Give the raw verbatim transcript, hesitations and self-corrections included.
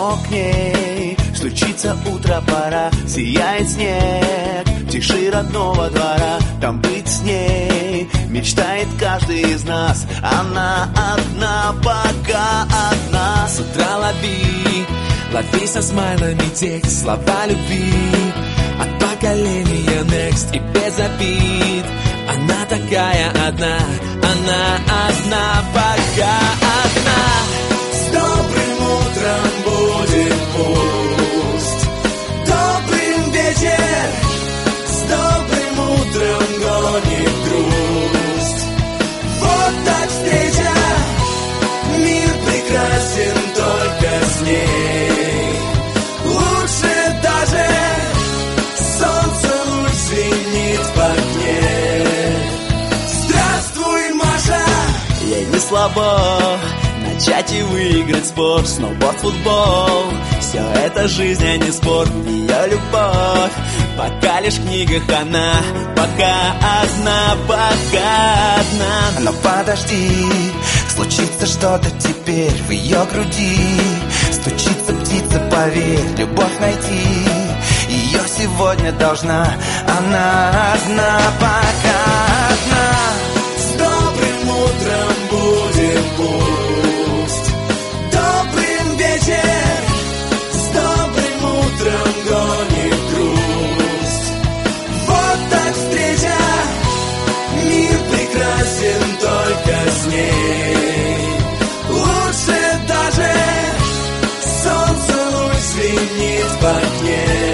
но к ней стучится утро, пора, сияет снег в тиши родного двора. Там быть с ней мечтает каждый из нас. Она одна, пока одна. С утра лови, лови со смайлами текст, слова любви от поколения Next и без обид. Она такая одна, она одна, пока одна. С добрым утром будет пусть, добрым вечер, с добрым утром гонит грусть. Вот так встреча, мир прекрасен только с ней. Лучше даже солнце луч звенит в окне. Здравствуй, Маша! Ей не слабо начать и выиграть спор. Сноуборд, футбол, все это жизнь, а не спорт. Ее любовь, пока лишь в книгах она. Пока одна, пока одна. Но подожди, случится что-то теперь в ее груди. Стучится птица, поверь, любовь найти. Ее сегодня должна, она одна, пока одна. С добрым утром будет пусть, добрым вечер, с добрым утром гонит грусть. Вот так встреча, мир прекрасен только с ней. Лучше даже солнце луч звенит в окне.